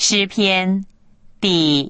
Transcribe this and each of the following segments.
诗篇第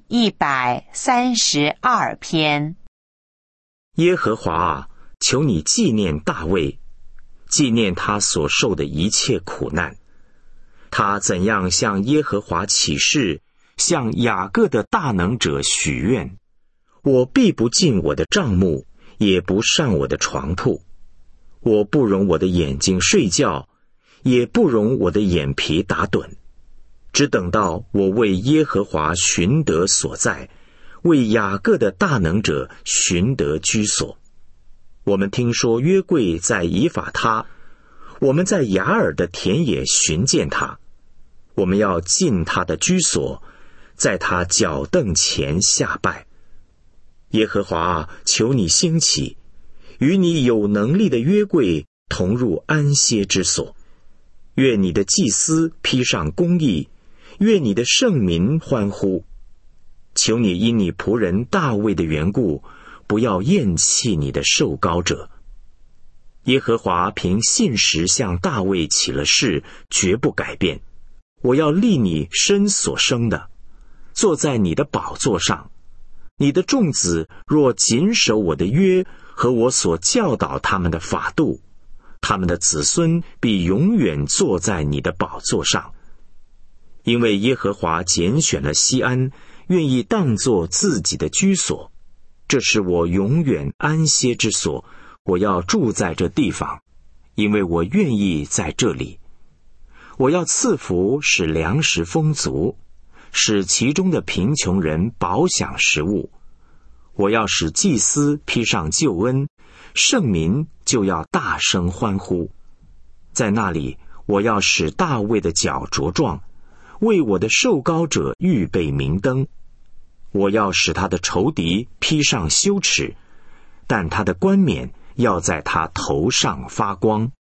132篇。 耶和华啊，求你纪念大卫，纪念他所受的一切苦难。他怎样向耶和华起誓，向雅各的大能者许愿，我必不进我的帐幕，也不上我的床铺。我不容我的眼睛睡觉，也不容我的眼皮打盹，只等到我为耶和华寻得所在，为雅各的大能者寻得居所。我们听说约柜在以法他，我们在雅尔的田野寻见他。我们要进他的居所，在他脚凳前下拜。耶和华啊，求你兴起，与你有能力的约柜同入安歇之所。愿你的祭司披上公义，愿你的圣民欢呼。求你因你仆人大卫的缘故，不要厌弃你的受膏者。耶和华凭信实向大卫起了誓，绝不改变。我要立你身所生的，坐在你的宝座上。你的众子若谨守我的约和我所教导他们的法度，他们的子孙必永远坐在你的宝座上。因为耶和华拣选了西安，愿意当作自己的居所。这是我永远安歇之所，我要住在这地方，因为我愿意在这里。我要赐福，使粮食丰足，使其中的贫穷人饱享食物。我要使祭司披上救恩，圣民就要大声欢呼。在那里，我要使大卫的脚茁壮，为我的受膏者预备明灯。我要使他的仇敌披上羞耻，但他的冠冕要在他头上发光。